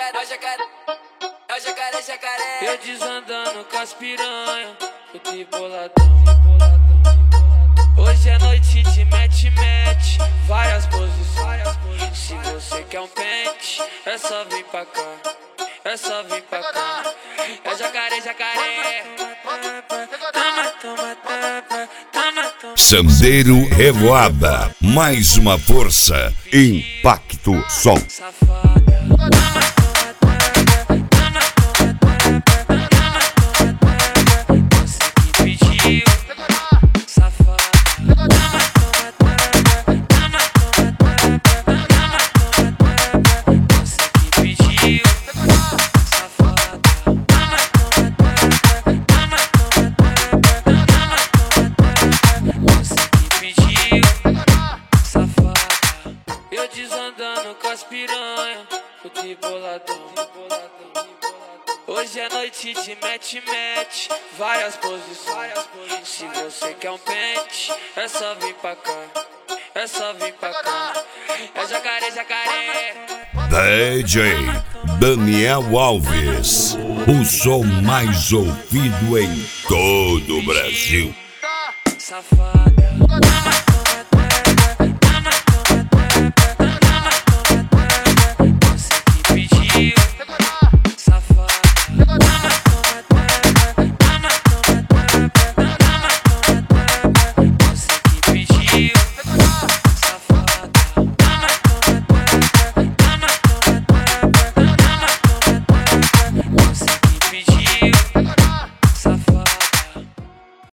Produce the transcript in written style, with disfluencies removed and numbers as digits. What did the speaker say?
jacaré. Eu desandando com as piranha, fiquei boladão. Hoje é noite de mete, várias posições. Se você quer um pente, é só vir pra cá. É só vir pra cá. É jacaré. Sandeiro Revoada, mais uma força, Impacto Som. Eu desandando com as piranha, fiquei boladão. Hoje é noite de mete, várias posições. Se você quer um pente, é só vir pra cá. É só vir pra cá. É jacaré. DJ Daniel Alves, o som mais ouvido em todo o Brasil. Safada.